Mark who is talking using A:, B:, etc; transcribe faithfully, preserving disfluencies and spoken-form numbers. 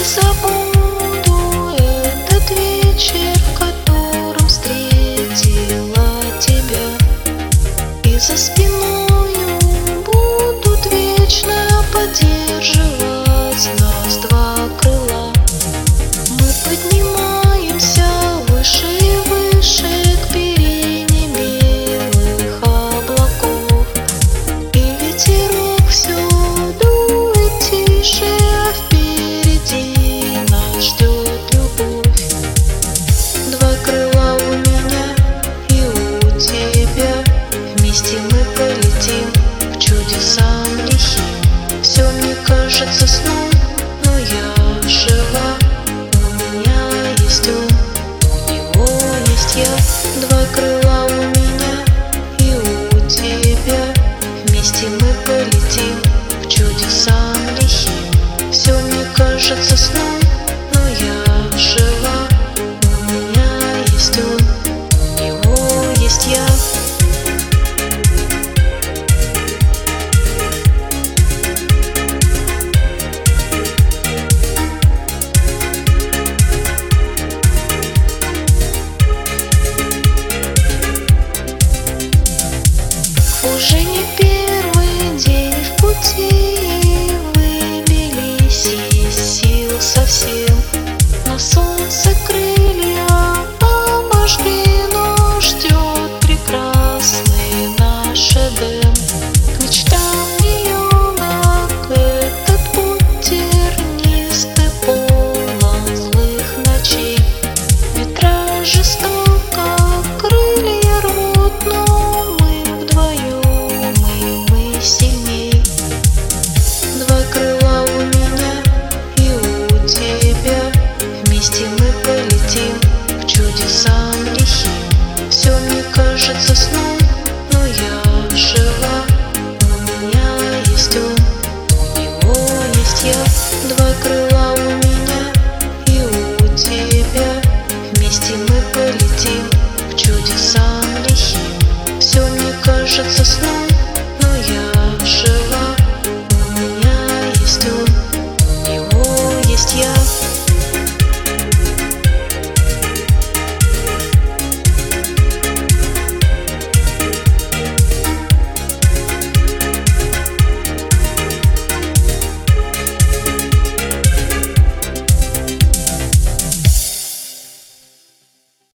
A: забуду этот вечер, в котором встретила тебя. И за спиною будут вечно поддерживать нас два крыла. Мы поднимаемся выше и выше к перине белых облаков. И ветерок все дует тише, а впереди нас ждет любовь. Два крыла у меня и у тебя, вместе мы полетим к чудесам лихим. Все мне кажется сном, но я жива. У меня есть он, у него есть я. Два крыла у меня и у тебя, вместе мы полетим к чудесам лихим. Все мне кажется сном,